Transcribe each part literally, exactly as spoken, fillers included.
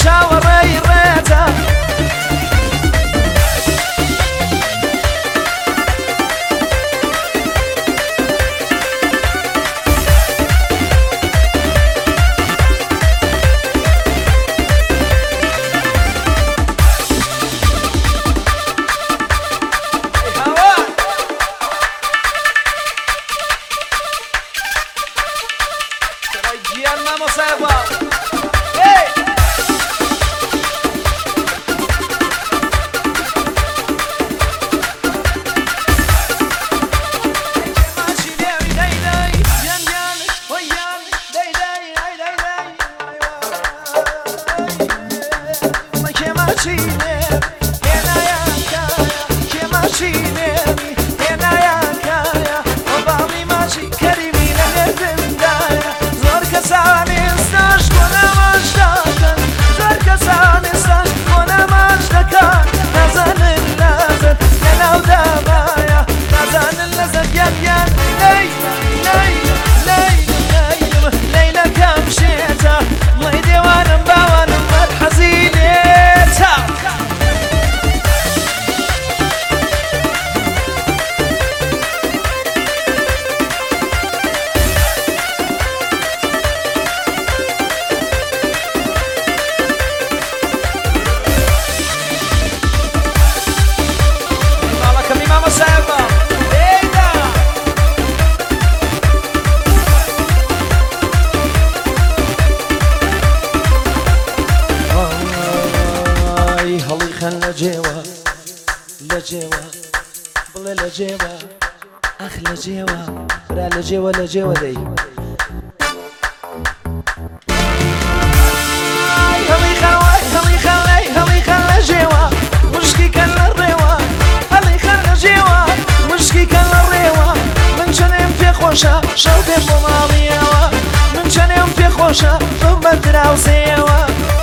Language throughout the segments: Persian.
چاوەڕێی ڕێتە بڵێ لە جێوە ئەخ لە جێوە برا لە جێوە لە جێوە دەی هەڵی خەڵی هەڵی خەڵی هەڵی خەڵ لە جێوە مشکی کەن لە ڕێوە هەڵی خەڵ لە جێوە مشکی کەن لە ڕێوە من چەنێم پێ خۆشە شەو دێم بۆ ماڵیەوە من چەنێم پێ خۆشە بم بە دراوسێەوە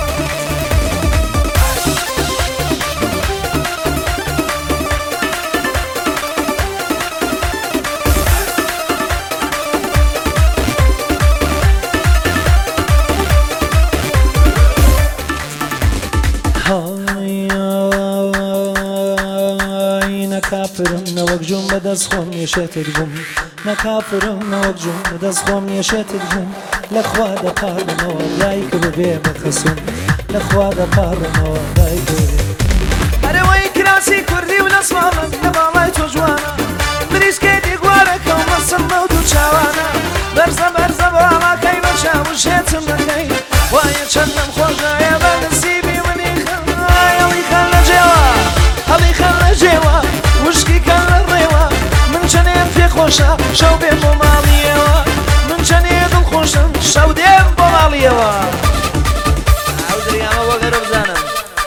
نەکافرم نەوەک جوم بەدەست خۆم نێشێتت بووم نەکافرم نەوەک جوم بەدەست خۆم نێشێتت بووم لەخوا دەپارڕمەوە دایک ببێ بەخەسوم لەخوا دەپارڕمەوە دایک ببێ هەرەوەی کراسی کوردی و نەسوامن لە باڵای تۆ جوانە بریسکێتی گوارەکە و مەسڵ مە و دوو چاوانە بەرزە بەرزە باڵاکەی بە چاوشێتم دەکەی وایە چەندەم خۆشایە بە نسیبی منی خەڵی خەڵ لە جێوە هەڵی خەڵ لە جێوە وشکی کەن لە ڕێوە من چەنێم پێ خۆشە شەو بێم بۆ ماڵیەوە من چەنێ دڵ خۆشم شەو دێم بۆ ماڵیەوە ئەو دریامە بۆ گەرە بزانم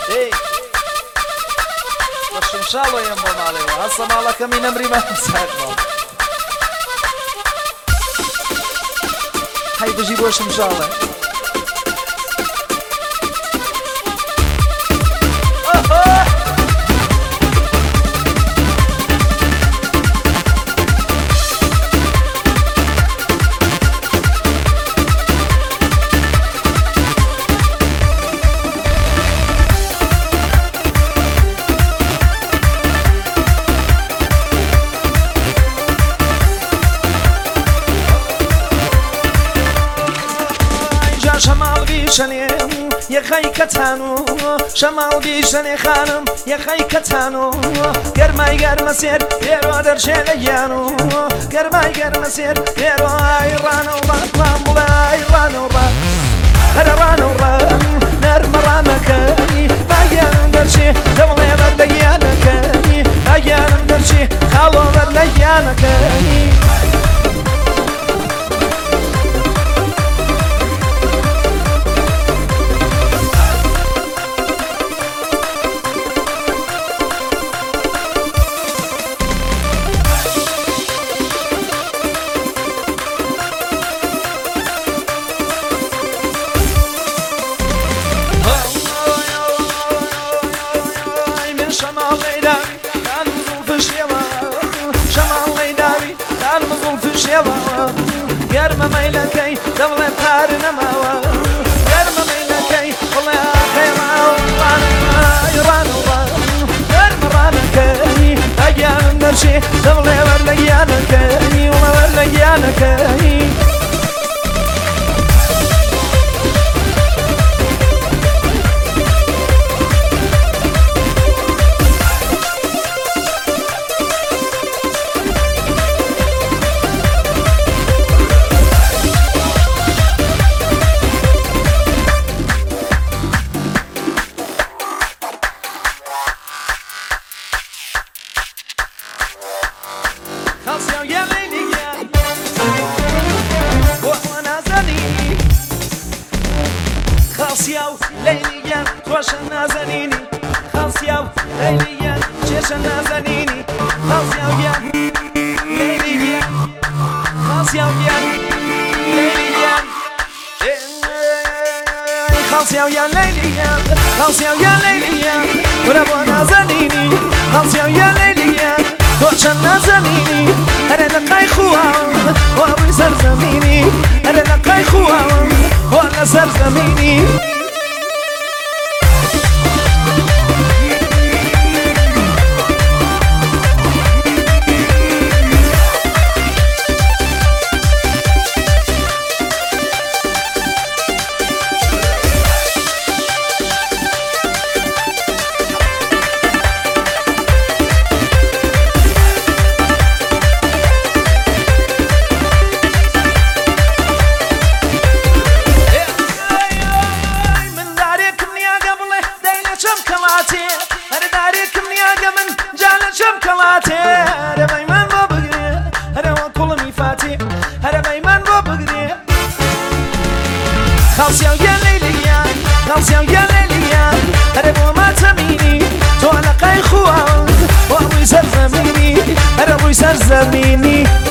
بە شمشاڵۆیەم بۆ ماڵیەوە هەستە ماڵەکەمی نەمریمە ساکەوە هەی بژی بۆ شمشاڵە شمال بیشنیم یخی کتانو شمال بیشنی خانم یخی کتانو گرمای گرم سر بیرو در شلیانو گرمای گرم سر بیرو ایرانو بطلام بلا ایرانو با هر رانو ران نرم رانکانی باگرم درشی دملی بردیانکانی باگرم درشی خالو بردیانکانی گرم میلکی دولت هر نماوا گرم میلکی خلا خیر مرشي دبلي ورلقيانك وما ورلقيانك خاصياو ليليا توش نازنيني خاصياو ليليا جيش نازنيني خاصياو يا ليليا خاصياو يا ليليا خاصياو يا ليليا خاصياو يا ليليا وربو نازنيني خاصياو يا ليليا توش نازنيني انا لقاي خوان وابي زرزميني انا لقاي خوان وانا زرزميني خاصيا يا ليليا خاصيا يا ليليا أنا ما تميني تو على قاي خوان وأبوي زرزميني أنا أبوي زرزميني